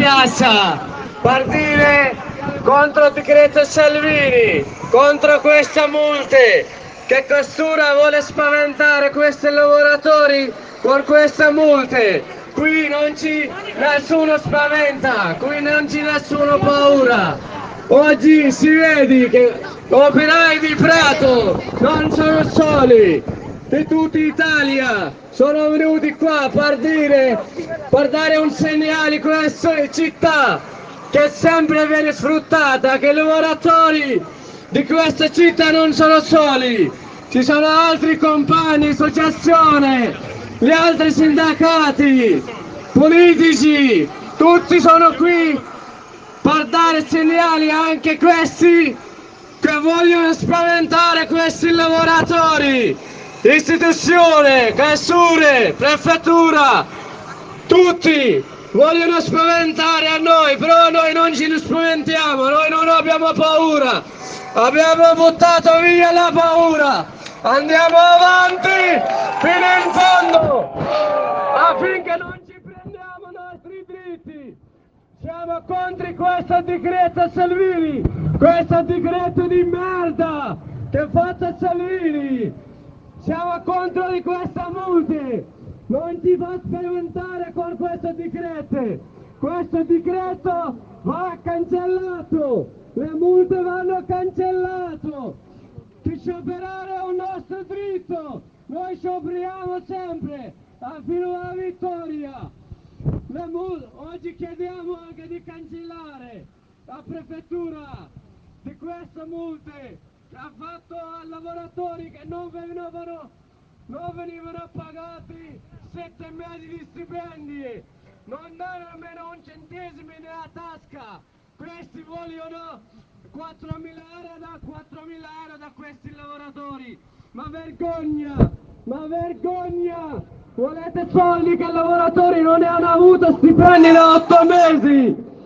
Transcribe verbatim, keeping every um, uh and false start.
piazza, partire contro il decreto Salvini, contro queste multe, che Questura vuole spaventare questi lavoratori con queste multe. Qui non ci nessuno spaventa, qui non ci nessuno paura. Oggi si vede che operai di Prato non sono soli, di tutta Italia sono venuti qua per dire, per dare un segnale a questa città che sempre viene sfruttata, che i lavoratori di questa città non sono soli, ci sono altri compagni, associazioni, gli altri sindacati, politici, tutti sono qui per dare segnali anche questi che vogliono spaventare questi lavoratori. Istituzione, Questure, Prefettura, tutti vogliono spaventare a noi, però noi non ci spaventiamo, noi non abbiamo paura, abbiamo buttato via la paura, andiamo avanti fino in fondo affinché non ci prendiamo i nostri diritti. Siamo contro questo decreto Salvini, questo decreto di merda che fa Salvini. Siamo contro di queste multe, non ci fa sperimentare con questo decreto, questo decreto va cancellato, le multe vanno cancellate, di scioperare è un nostro diritto, noi scioperiamo sempre, fino alla vittoria. Le multe, oggi chiediamo anche di cancellare la prefettura di queste multe che ha fatto a lavoratori che non venivano, non venivano pagati sette mesi di stipendi, non danno nemmeno un centesimo nella tasca. Questi vogliono quattromila euro da quattromila euro da questi lavoratori. Ma vergogna, ma vergogna! Volete soldi che i lavoratori non ne hanno avuto stipendi da otto mesi!